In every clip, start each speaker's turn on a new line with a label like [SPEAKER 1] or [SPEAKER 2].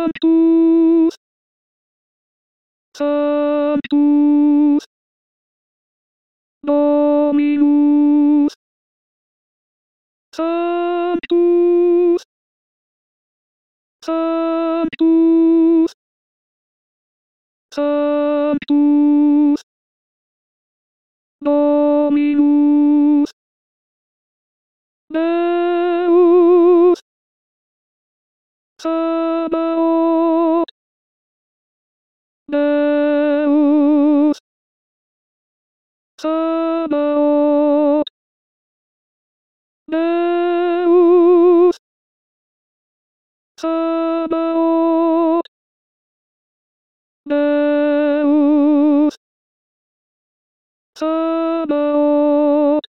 [SPEAKER 1] Sanctus, Sanctus, Dominus, Sanctus, Sanctus, Sanctus, Dominus, Deus, Sabaoth, Deus, Sabaoth, Deus, Sabaoth, Deus, Sabaoth.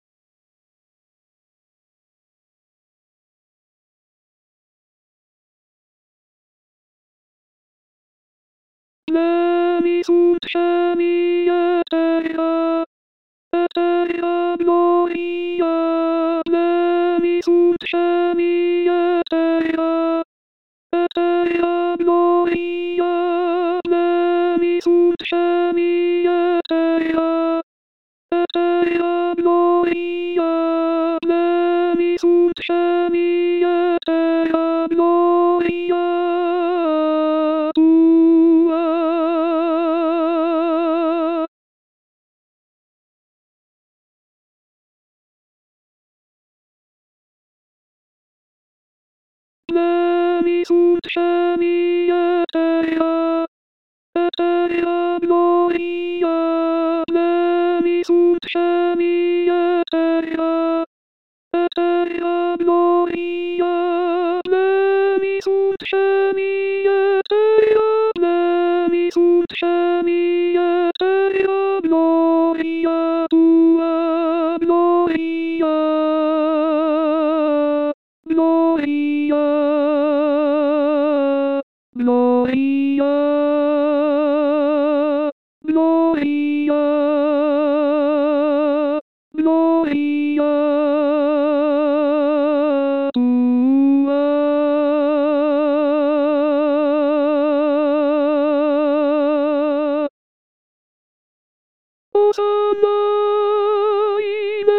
[SPEAKER 1] Pleni sunt caeli et terra gloria, pleni sunt caeli et terra gloria, pleni sunt caeli et terra gloria, pleni sunt caeli et terra gloria tua. Pleni sunt caeli et terra gloria, pleni sunt caeli et terra gloria, pleni sunt caeli et terra, pleni sunt caeli et terra gloria tua, gloria, gloria, gloria, gloria, gloria tua. Hosanna in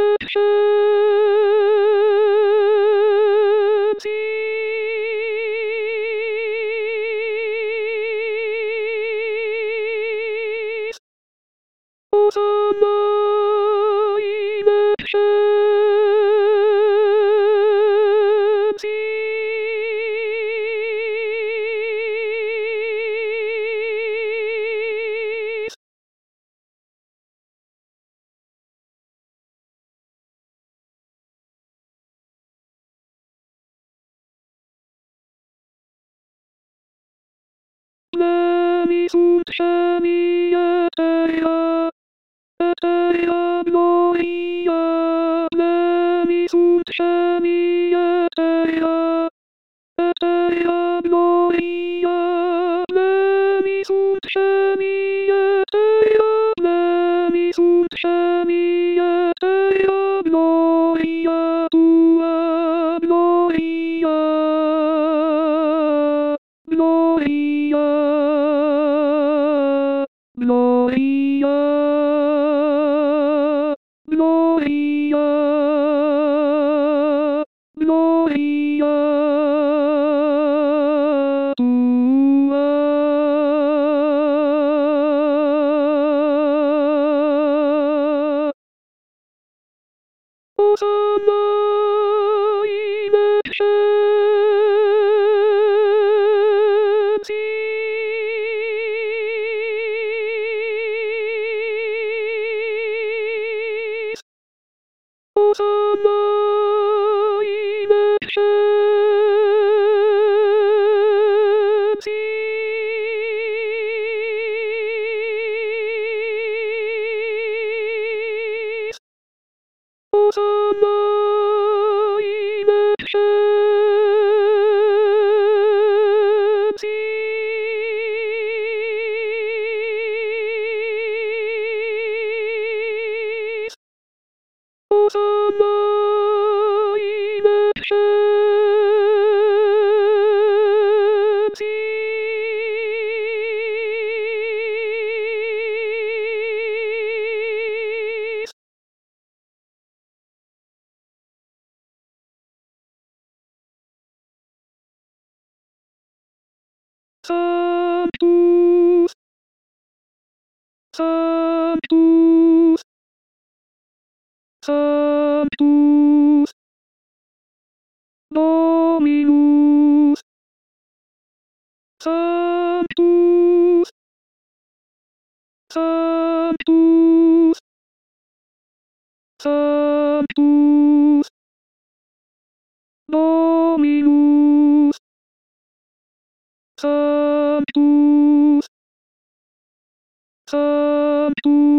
[SPEAKER 1] excelsis, Hosanna in excelsis. Pleni sunt caeli et terra gloria, pleni sunt caeli et terra gloria, pleni sunt caeli et terra, pleni sunt caeli et terra gloria tua, gloria, gloria, gloria, gloria, gloria tua. Hosanna in excelsis, Hosanna in excelsis, Hosanna in excelsis, Hosanna in excelsis. Sanctus, Sanctus, Sanctus, Dominus, Sanctus, Sanctus.